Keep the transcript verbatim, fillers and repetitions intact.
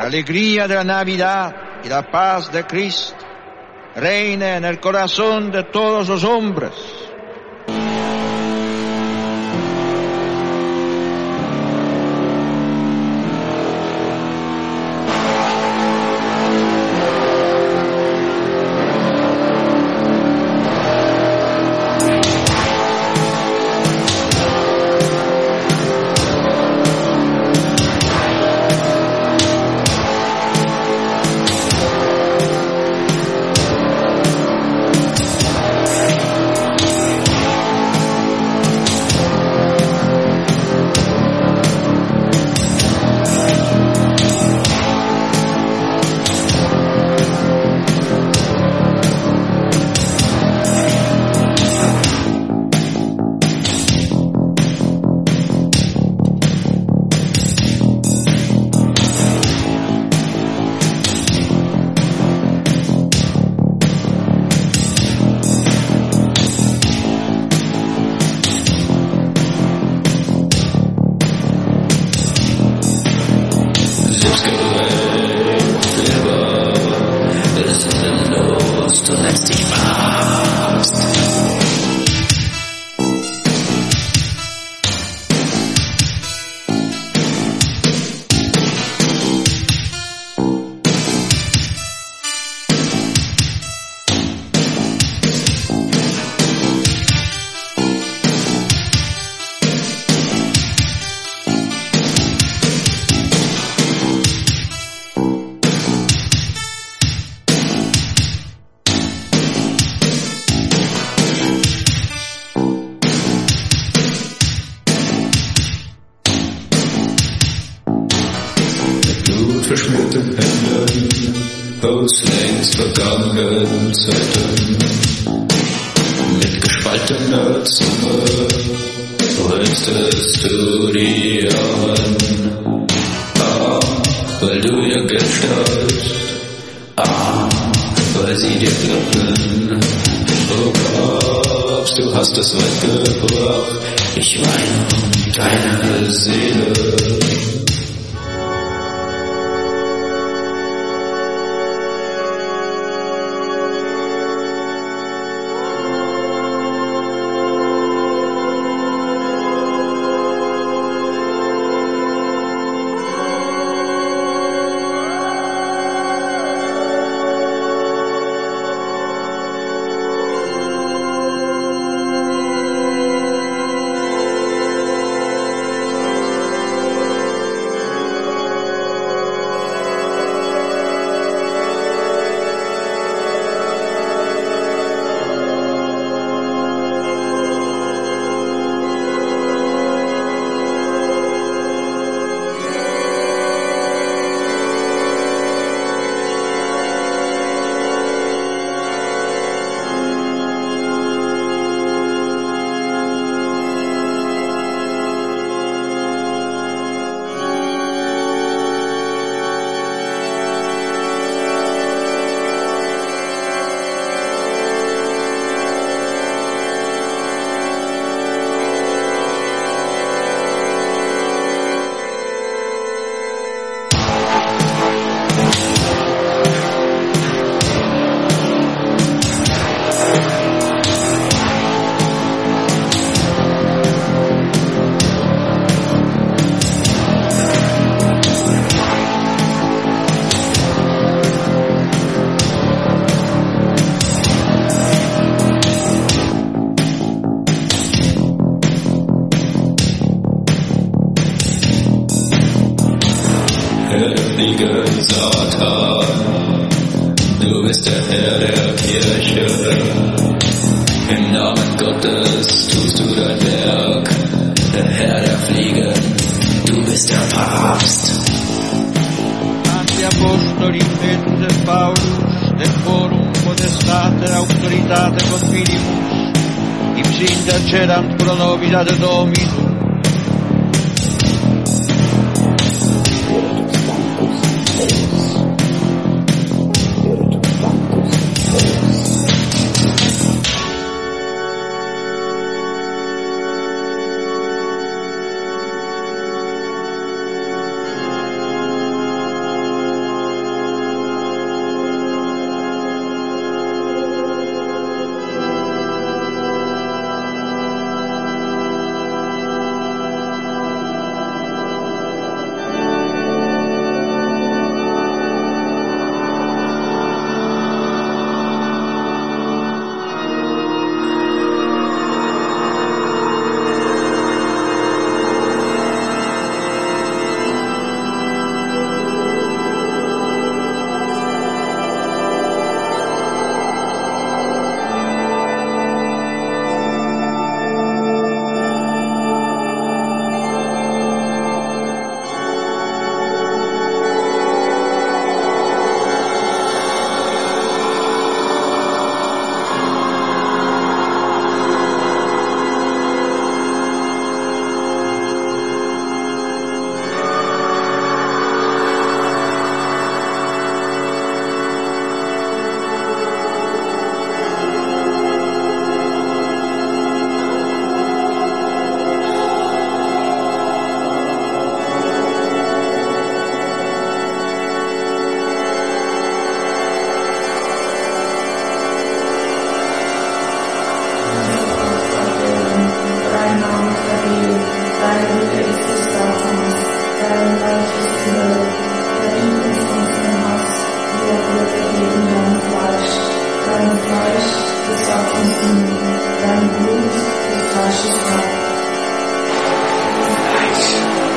la alegría de la Navidad y la paz de Cristo reine en el corazón de todos los hombres. verschmierten Händen aus längst vergangenen Zeiten. Mit gespaltener Zunge rüstest du die Armen, ah, weil du ihr Gestalt, ah, weil sie dir glauben. Du glaubst, du hast es weit gebracht, ich weine um deine Seele. Heilige Satan, du bist der Herr der Kirche. Im Namen Gottes tust du dein Werk, der Herr der Fliegen, du bist der Papst. Ante Apostoli et Paulus, del Forum Potestate Autoritate Confinimus, ipsi intercedant pro nobis Dominum. Fleisch des Satans dienen, dein Blut des Fleisches Raub. Fleisch